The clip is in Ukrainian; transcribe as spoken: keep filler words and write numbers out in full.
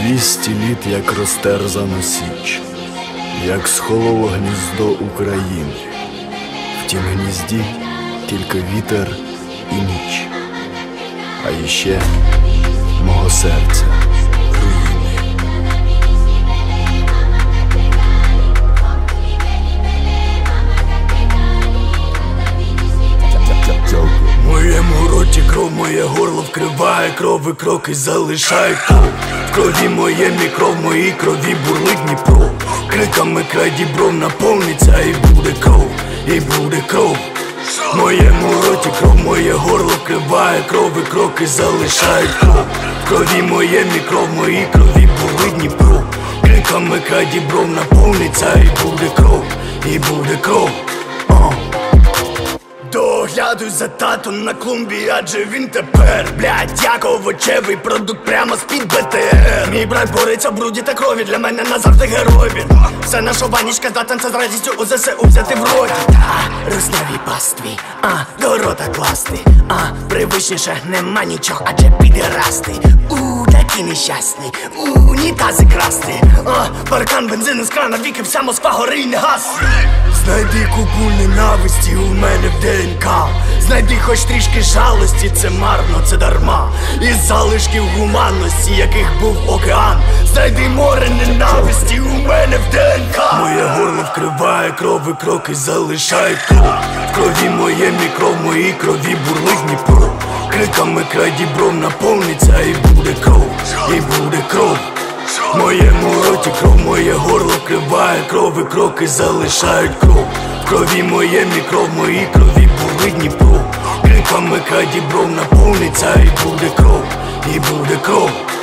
Двісті літ, як розтерзано січ, як схололо гніздо України. В тім гнізді тільки вітер і ніч, а іще мого серця руїни. В моєму роті кров, моє горло вкриває кров, і кроки залишають кров. В крові моєму кров, моїй крові бурлить Дніпро. Криками край дібров наповниться, і буде кров, і буде кров. В моєму роті кров, моє горло вкриває кров, і кроки залишають кров. В крові моєму кров, моїй крові бурлить Дніпро. Криками край дібров наповниться, і буде кров, і буде кров. uh. Доглядуй за татом на клумбі, адже він тепер, блядь, як овочевий продукт прямо з-під Б Т Р. Мій брат бореться в бруді та крові, для мене назавжди герой він. Все наша ванічка здатен це з радістю у Зе Се У взяти в роті. Та, руснявій пастві, а, до рота класти. А, привичніше нема нічого, адже підерасти. У, такі нещасні, у, унітази красти. А, паркан бензину з крана, віки вся Москва гори й не гасне. Знайди купу ненависті у мене в Д Н К. Знайди хоч трішки жалості, це марно, це дарма. Із залишків гуманності, яких був океан. Знайди море ненависті у мене в Д Н К. Моє горло вкриває кров, і кроки залишають кров. В крові моєму кров, моїй крові бурлить Дніпро. Криками край дібров наповниться, і буде кров, і буде кров. В моєму роті кров, моє горло вкриває кров, і кроки залишають кров. В крові моєму кров, моїй крові бурлить Дніпро. Криками край дібров наповниться, і буде кров, і буде кров.